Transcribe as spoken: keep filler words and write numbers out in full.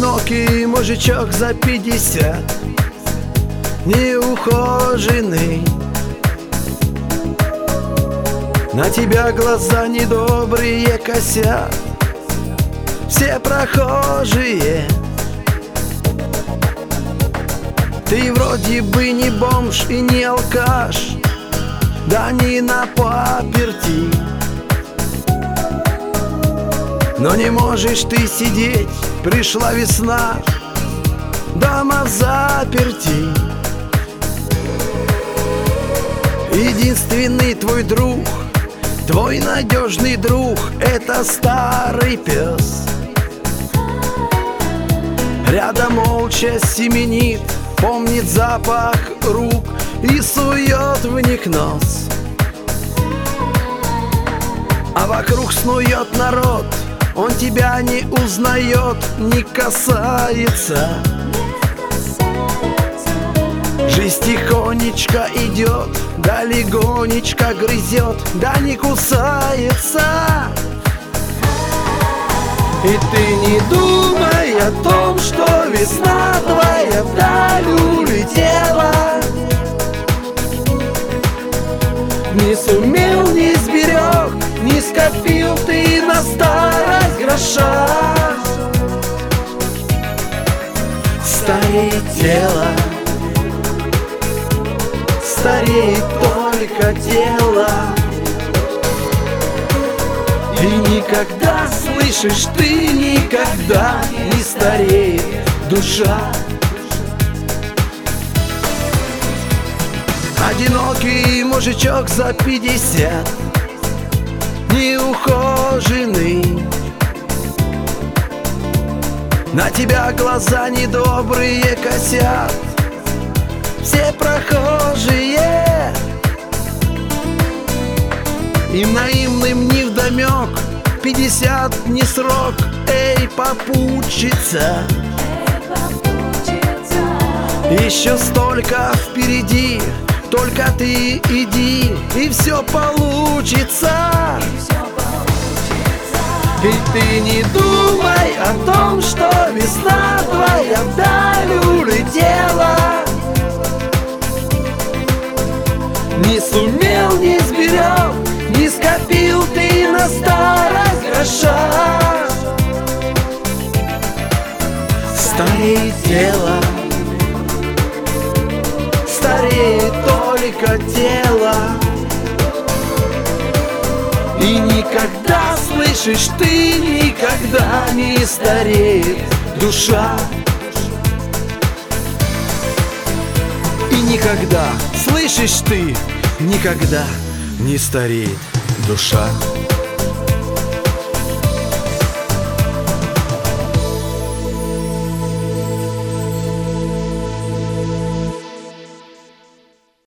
Одинокий мужичок за пятьдесят, неухоженный. На тебя глаза недобрые косят все прохожие. Ты вроде бы не бомж и не алкаш, да не на паперти. Но не можешь ты сидеть, пришла весна, дома заперти. Единственный твой друг, твой надежный друг — это старый пес. Рядом молча семенит, помнит запах рук и сует в них нос. А вокруг снует народ, он тебя не узнает, не касается. Жизнь тихонечко идет, да легонечко грызет, да не кусается. И ты не думай о том, что весна твоя вдаль улетела. Не сумел, не сберег, не скопил ты на старость гроша. Стареет тело, стареет только тело. И никогда, слышишь, ты никогда не стареет душа. Одинокий мужичок за пятьдесят, неухоженный. На тебя глаза недобрые косят все прохожие. Им наивным невдомек, пятьдесят не срок, эй, попутчица. Еще столько впереди, только ты иди, и все получится. И ты не думай о том, что весна твоя вдаль улетела. Не сумел, не сберег, не скопил ты на старость гроша. Стареет тело, стареет только тело. И никогда, слышишь, ты никогда не стареет душа. И никогда, слышишь ты, никогда не стареет душа.